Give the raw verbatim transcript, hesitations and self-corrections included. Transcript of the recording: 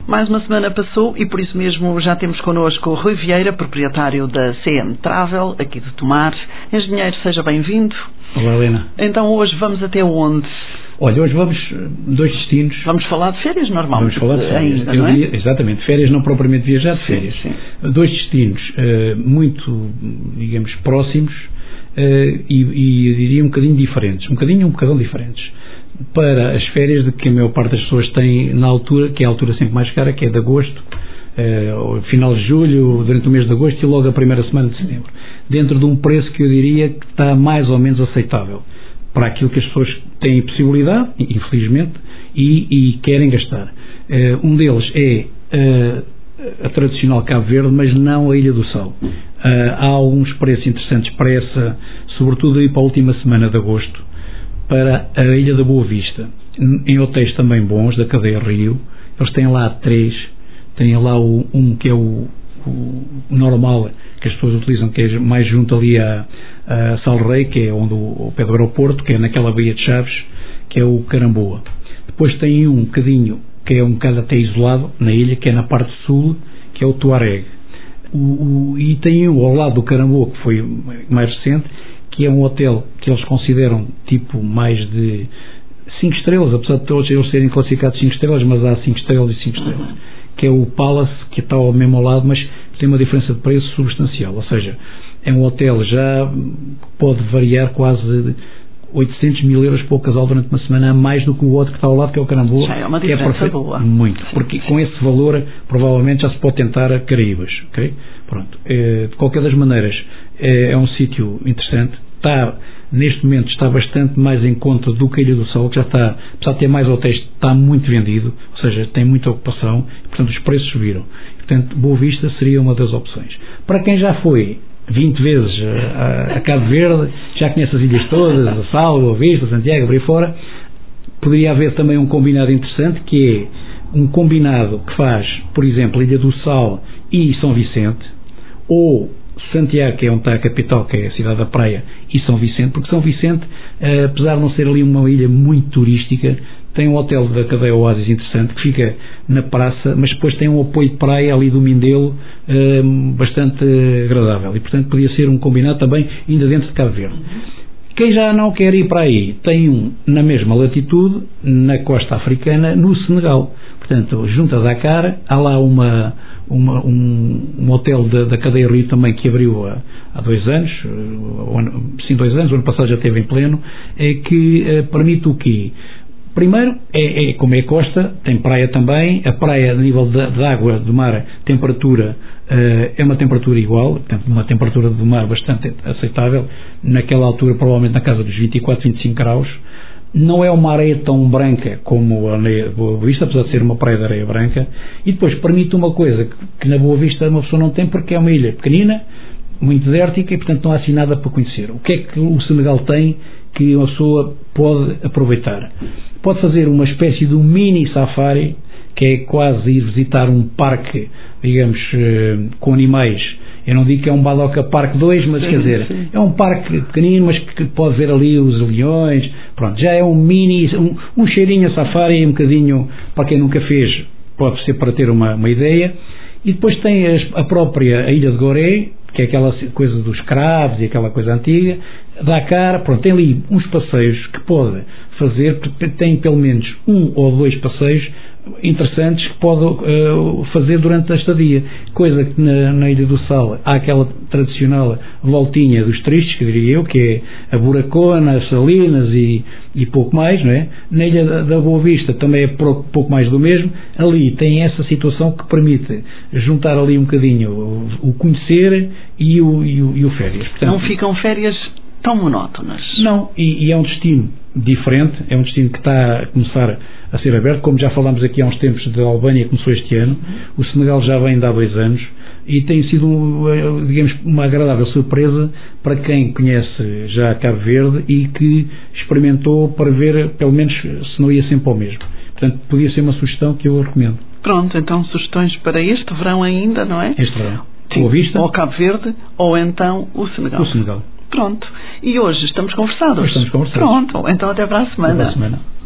Mais uma semana passou e por isso mesmo já temos connosco o Rui Vieira, proprietário da C M Travel, aqui de Tomar. Engenheiro, seja bem-vindo. Olá, Helena. Então hoje vamos até onde? Olha, hoje vamos dois destinos. Vamos falar de férias normalmente. Vamos falar de férias. Ainda, não é? Dia, exatamente, férias não propriamente viajar, de férias. Sim, sim. Dois destinos uh, muito, digamos, próximos uh, e, e eu diria um bocadinho diferentes. Um bocadinho, um bocadão diferentes. Para as férias de que a maior parte das pessoas tem na altura, que é a altura sempre mais cara, que é de agosto, uh, final de julho, durante o mês de agosto e logo a primeira semana de setembro. Dentro de um preço que eu diria que está mais ou menos aceitável para aquilo que as pessoas têm possibilidade, infelizmente, e, e querem gastar. Uh, um deles é uh, a tradicional Cabo Verde, mas não a Ilha do Sal. Uh, há alguns preços interessantes para essa, sobretudo aí para a última semana de agosto, para a Ilha da Boa Vista, em hotéis também bons, da cadeia Rio. Eles têm lá três, têm lá o, um que é o, o normal, que as pessoas utilizam, que é mais junto ali a, a Salrei, que é onde o, o pé do aeroporto, que é naquela Baía de Chaves, que é o Caramboa. Depois tem um bocadinho, que é um bocado até isolado, na ilha, que é na parte sul, que é o Tuareg. O, o, e tem um ao lado do Caramboa, que foi mais recente, que é um hotel que eles consideram tipo mais de cinco estrelas, apesar de todos eles serem classificados cinco estrelas, mas há cinco estrelas e cinco estrelas, que é o Palace, que está ao mesmo ao lado, mas tem uma diferença de preço substancial, ou seja, é um hotel já pode variar quase oitocentos mil euros para o casal durante uma semana, a mais do que o outro que está ao lado, que é o Caramboa. Já é uma diferença é boa. Muito, sim, porque sim. Com esse valor provavelmente já se pode tentar a Caraíbas, ok? Pronto. É, de qualquer das maneiras, é, é um sítio interessante. Está, neste momento está bastante mais em conta do que a Ilha do Sol, que já está, apesar de ter mais hotéis, está muito vendido, ou seja, tem muita ocupação, e, portanto os preços subiram. Portanto, Boa Vista seria uma das opções. Para quem já foi vinte vezes a, a Cabo Verde, já conhece as ilhas todas, a Sal, Boa Vista, Santiago, por aí fora, poderia haver também um combinado interessante, que é um combinado que faz, por exemplo, a Ilha do Sal e São Vicente, ou Santiago, que é onde está a capital, que é a cidade da praia, e São Vicente, porque São Vicente, eh, apesar de não ser ali uma ilha muito turística, tem um hotel da cadeia Oasis interessante, que fica na praça, mas depois tem um apoio de praia ali do Mindelo eh, bastante agradável, e portanto podia ser um combinado também ainda dentro de Cabo Verde. Quem já não quer ir para aí, tem um na mesma latitude, na costa africana, no Senegal. Portanto, junto a Dakar, há lá uma, uma, um, um hotel da, da cadeia Rio também que abriu há, há dois anos, sim, dois anos, o ano passado já esteve em pleno, é que eh, permite o quê? Primeiro, é, é, como é costa, tem praia também, a praia a nível de, de água do mar, temperatura, uh, é uma temperatura igual, portanto uma temperatura do mar bastante aceitável, naquela altura provavelmente na casa dos vinte e quatro, vinte e cinco graus. Não é uma areia tão branca como a areia de Boa Vista, apesar de ser uma praia de areia branca, e depois permite uma coisa que, que na Boa Vista uma pessoa não tem, porque é uma ilha pequenina, muito desértica, e portanto não há assim nada para conhecer. O que é que o Senegal tem que uma pessoa pode aproveitar? Pode fazer uma espécie de um mini safari, que é quase ir visitar um parque, digamos, com animais. Eu não digo que é um Badoca Parque dois, mas sim, quer dizer, sim. É um parque pequenino, mas que pode ver ali os leões. Pronto, já é um mini, um, um cheirinho a safari, um bocadinho, para quem nunca fez, pode ser para ter uma, uma ideia. E depois tem as, a própria a Ilha de Gorée, que é aquela coisa dos cravos e aquela coisa antiga. Dakar, pronto, tem ali uns passeios que pode fazer, tem pelo menos um ou dois passeios interessantes que pode uh, fazer durante a estadia, coisa que na, na Ilha do Sal há aquela tradicional voltinha dos tristes, que diria eu, que é a Buracona, as Salinas e, e pouco mais, não é? Na Ilha da, da Boa Vista também é pouco mais do mesmo. Ali tem essa situação que permite juntar ali um bocadinho o, o conhecer e o, e o, e o férias. Portanto, não ficam férias tão monótonas. Não, e, e é um destino diferente, é um destino que está a começar a ser aberto, como já falámos aqui há uns tempos da Albânia, começou este ano, o Senegal já vem de há dois anos, e tem sido, digamos, uma agradável surpresa para quem conhece já Cabo Verde e que experimentou para ver, pelo menos, se não ia sempre ao mesmo. Portanto, podia ser uma sugestão que eu recomendo. Pronto, então sugestões para este verão ainda, não é? Este verão. Sim, Boa Vista. ou Cabo Verde, ou então o Senegal. O Senegal. Pronto. E hoje estamos conversados? Hoje estamos conversados. Pronto. Então até para a semana. Até para a semana.